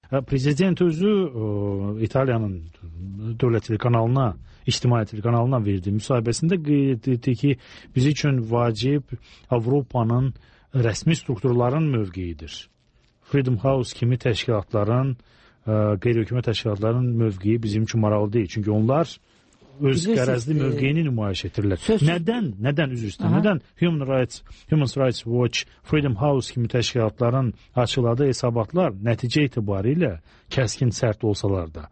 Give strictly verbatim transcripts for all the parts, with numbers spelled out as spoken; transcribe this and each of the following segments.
prezident özü İtaliyanın dövlət telekanalına, ictimai telekanalına verdiyi müsahibəsində qeyd etdi ki, biz üçün vacib Avropanın rəsmi strukturların mövqeyidir. Freedom House kimi təşkilatların, qeyri-hökumət təşkilatların mövqeyi bizim üçün maraqlı deyil. Çünki onlar öz qərəzli mövqeyini nümayiş etdirirlər. Nədən, nədən üzr istəyir? Nədən Human Rights, Human Rights Watch, Freedom House kimi təşkilatların açıqladığı hesabatlar nəticə etibarilə kəskin sərt olsalar da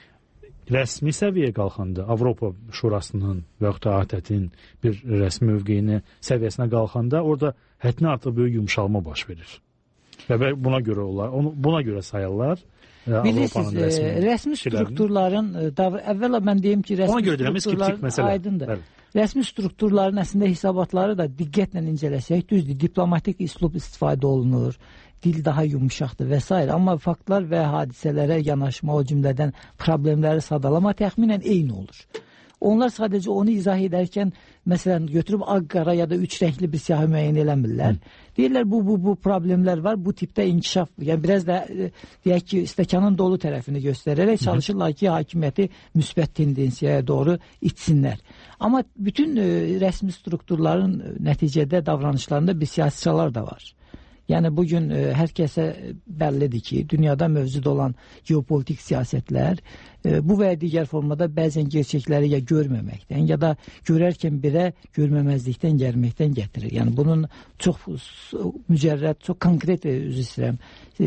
rəsmi səviyyəyə qalxanda, Avropa Şurasının və yaxud da A T T-in bir rəsmi mövqeyini səviyyəsinə qalxanda orada həddindən artıq böyük yumşalma baş verir. Və buna görə onlar, buna görə sayırlar. Bilirsiniz, rəsmi, rəsmi strukturların, əvvəla mən deyim ki, rəsmi strukturların aydındır. Rəsmi strukturların əslində hesabatları da diqqətlə incələsək, düzdür, diplomatik üslub istifadə olunur, dil daha yumuşaqdır və s. Amma faktlar və hadisələrə yanaşma, o cümlədən problemləri sadalama təxminən eyni olur. Onlar sadəcə onu izah edərkən, məsələn, götürüb ağ-qara ya da üç rəngli bir siyahı müəyyən eləmirlər. Deyirlər, bu, bu, bu problemlər var, bu tipdə inkişaf, yəni biraz da, deyək ki, stəkanın dolu tərəfini göstərərək çalışırlar ki, hakimiyyəti müsbət tendensiyaya doğru itsinlər. Amma bütün e, rəsmi strukturların nəticədə davranışlarında bir siyasiçalar da var. Yəni, bugün e, hər kəsə bəllidir ki, dünyada mövcud olan geopolitik siyasətlər e, bu və ya digər formada bəzən gerçəkləri ya görməməkdən, ya da görərkən birə görməməzlikdən gəlməkdən gətirir. Yəni, bunun çox mücərrəd, çox konkret, üzr istəyirəm,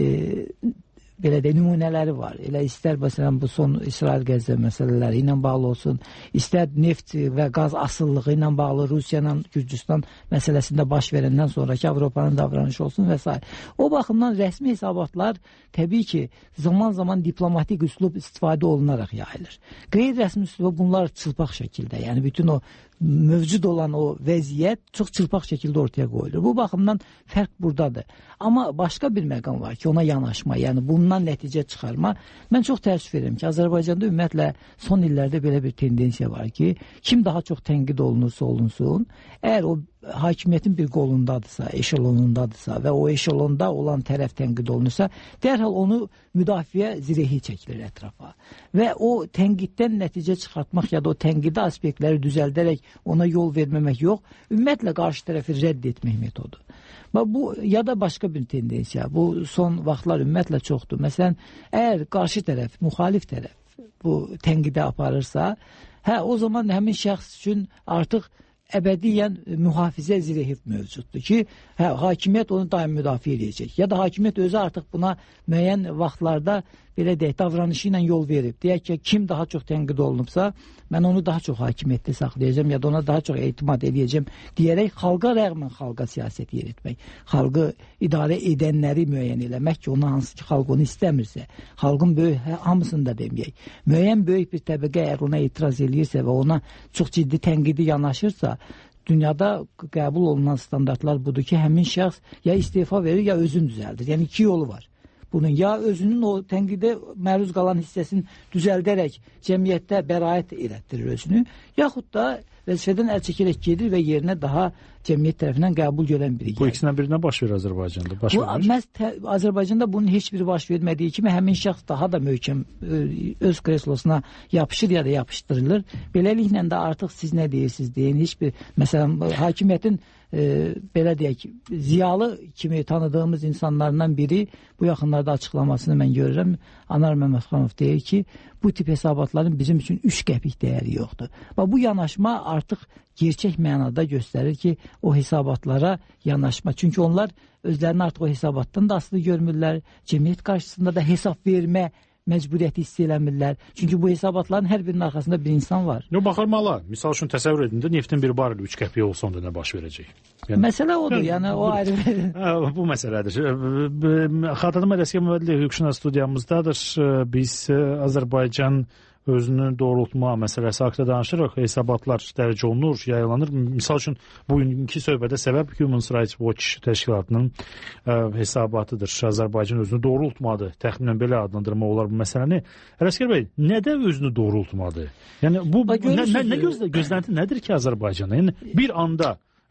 e, belə də nümunələri var. Elə istər məsələn bu son İsrail-Qəzza məsələləri ilə bağlı olsun, istər neft və qaz asıllığı ilə bağlı Rusiya ilə Gürcüstan məsələsində baş verəndən sonraki Avropanın davranışı olsun və s. O baxımdan rəsmi hesabatlar təbii ki, zaman-zaman diplomatik üslub istifadə olunaraq yayılır. Qeyri-rəsmi üslub bunlar çılpaq şəkildə, yəni bütün o mövcud olan o vəziyyət çox çılpaq şəkildə ortaya qoyulur. Bu baxımdan fərq buradadır. Amma başqa bir məqam var ki, ona yanaşma, yəni bundan nəticə çıxarma. Mən çox təəssüf edirəm ki, Azərbaycanda ümumiyyətlə son illərdə belə bir tendensiya var ki, kim daha çox tənqid olunursa olunsun, əgər o hakimiyyətin bir qolundadırsa, eşelonundadırsa və o eşelonda olan tərəf tənqid olunursa, dərhal onu müdafiə zirehi çəkilir ətrafa. Və o tənqiddən nəticə çıxartmaq ya da o tənqidi aspektləri düzəldərək ona yol verməmək yox, ümumiyyətlə qarşı tərəfi rədd etmək metodu. Bu, ya da başqa bir tendensiya, bu son vaxtlar ümumiyyətlə çoxdur. Məsələn, əgər qarşı tərəf, müxalif tərəf bu tənqidə aparırsa, hə, o zaman həmin şəxs üçün artıq əbədiyyən mühafizə zirehi mövcuddur ki, hə, hakimiyyət onu daim müdafiə edəcək. Ya da hakimiyyət özü artıq buna müəyyən vaxtlarda belə deyək, davranışı ilə yol verib. Deyək ki, kim daha çox tənqid olunubsa, mən onu daha çox hakimiyyətdə saxlayacağım ya da ona daha çox etimad edəcəm deyərək xalqa rəğmən xalqa siyasət yeritmək, xalqı idarə edənləri müəyyən eləmək ki, ona hansı ki, xalq onu istəmirsə, xalqın böyük hamısını da deməyək. Müəyyən böyük bir təbəqə əgər ona etiraz edirsə və ona çox ciddi tənqidi yanaşırsa, dünyada qəbul olunan standartlar budur ki, həmin şəxs ya istefa verir, ya özünü düzəldir. Yəni iki yolu var. Bunun ya özünün o tənqidə məruz qalan hissəsini düzəldərək cəmiyyətdə bəraət elətdirir özünü, yaxud da vəzifədən əl çəkərək gedir və yerinə daha cəmiyyət tərəfindən qəbul görən biri gəlir. Bu ikisindən birinə baş verir Azərbaycanda. Baş bu, məhz Azərbaycanda bunun heç biri baş vermədiyi kimi həmin şəxs daha da möhkəm öz kreslosuna yapışır ya da yapışdırılır. Beləliklə də artıq siz nə deyirsiniz deyin, heç bir, məsələn, hakimiyyətin e, belə deyək, ziyalı kimi tanıdığımız insanlardan biri bu yaxınlarda açıqlamasını mən görürəm. Anar Məmmədxanov deyir ki, bu tip hesabatların bizim üçün üç qəpik dəyəri yoxdur. Və bu yanaşma artıq gerçək mənada göstərir ki, o hesabatlara yanaşma. Çünki onlar özlərini artıq o hesabatdan da asılı görmürlər. Cəmiyyət qarşısında da hesab vermə məcburiyyəti hiss eləmirlər. Çünki bu hesabatların hər birinin arxasında bir insan var. Yox, baxırmalar. Misal üçün təsəvvür edin də neftin bir barili üç qəpiyə olsa onda nə baş verəcək? Yəni, məsələ odur, yəni o ayrı verir. Bu məsələdir. Xatırladım Ələsgər Müvəddilə hüquqşünas studiyamızdadır. Biz Azərbaycan özünü doğrultma məsələsi haqqında danışırıq. Hesabatlar dərc olunur, yayılanır. Misal üçün, bugünkü söhbədə səbəb Human Rights Watch təşkilatının ə, hesabatıdır. Azərbaycan özünü doğrultmadı. Təxminən belə adlandırma olar bu məsələni. Ələsgər bəy, nədən özünü doğrultmadı? Yəni, bu, nə, nə, nə gözlə, gözlənti nədir ki Azərbaycanda? Yəni, bir anda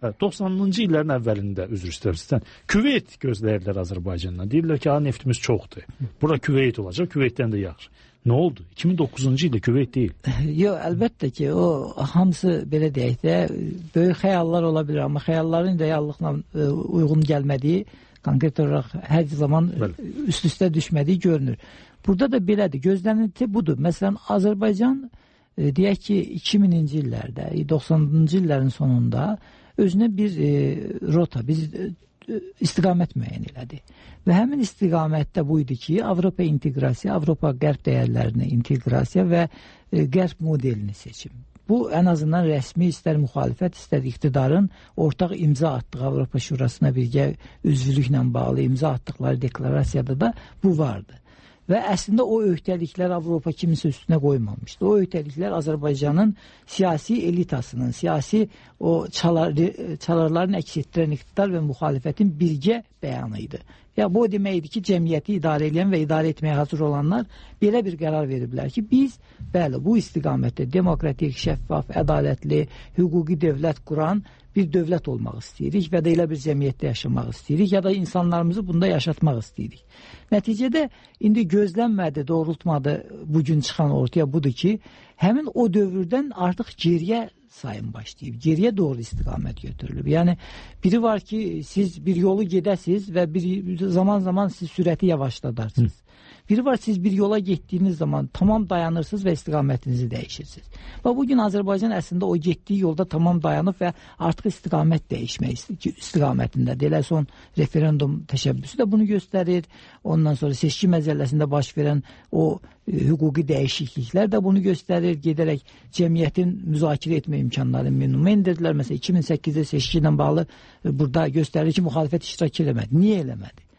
doxsanıncı illərin əvvəlində, üzr istəyirsən, Küveyt gözləyirlər Azərbaycandan. Deyirlər ki, ha, neftimiz çoxdur. Bura Küveyt olacaq, Küveytdən də yaxşı. Nə oldu? iki min doqquzuncu ildə Küveyt deyil. Yox, əlbəttə ki, o hamısı belə deyək də, böyük xəyallar ola bilər, amma xəyalların reallıqla uyğun gəlmədiyi, konkret olaraq hər zaman üst-üstə düşmədiyi görünür. Burada da belədir, gözlənilti budur. Məsələn, Azərbaycan deyək ki, iki minci illərdə, doxsanıncı illərin sonunda özünə bir e, rota, bir e, istiqamət müəyyən elədi. Və həmin istiqamətdə bu idi ki, Avropa inteqrasiya, Avropa qərb dəyərlərinə inteqrasiya və e, qərb modelini seçim. Bu, ən azından rəsmi, istər müxalifət, istər iqtidarın ortaq imza atdığı Avropa Şurasına birgə üzvlüklə bağlı imza atdıqları deklarasiyada da bu vardı. Və əslində o öhdəliklər Avropa kimisə üstünə qoymamışdı. O öhdəliklər Azərbaycanın siyasi elitasının, siyasi o çalar, çalarların əks etdirən iqtidar və müxalifətin birgə bəyanı idi. Ya bu o deməkdir ki, cəmiyyəti idarə edən və idarə etməyə hazır olanlar belə bir qərar veriblər ki, biz bəli bu istiqamətdə demokratik, şəffaf, ədalətli, hüquqi dövlət quran bir dövlət olmaq istəyirik və də elə bir cəmiyyətdə yaşamaq istəyirik ya da insanlarımızı bunda yaşatmaq istəyirik. Nəticədə indi gözlənmədi, doğrultmadı bugün çıxan ortaya budur ki, həmin o dövrdən artıq geriyə sayım başlayıb, geriyə doğru istiqamət götürülüb. Yəni biri var ki, siz bir yolu gedəsiz və bir zaman zaman siz sürəti yavaşladarsınız. Biri var, siz bir yola getdiyiniz zaman tamam dayanırsınız və istiqamətinizi dəyişirsiniz. Və bugün Azərbaycan əslində o getdiyi yolda tamam dayanıb və artıq istiqamət dəyişmək istiqamətindədir. Elə son referendum təşəbbüsü də bunu göstərir. Ondan sonra seçki məcəlləsində baş verən o e, hüquqi dəyişikliklər də bunu göstərir. Gedərək cəmiyyətin müzakirə etmə imkanlarını minimuma endirdilər. Məsələn, iki min səkkizdə seçki ilə bağlı e, burada göstərir ki, müxalifət iştirak eləmədi. Niyə eləmədi?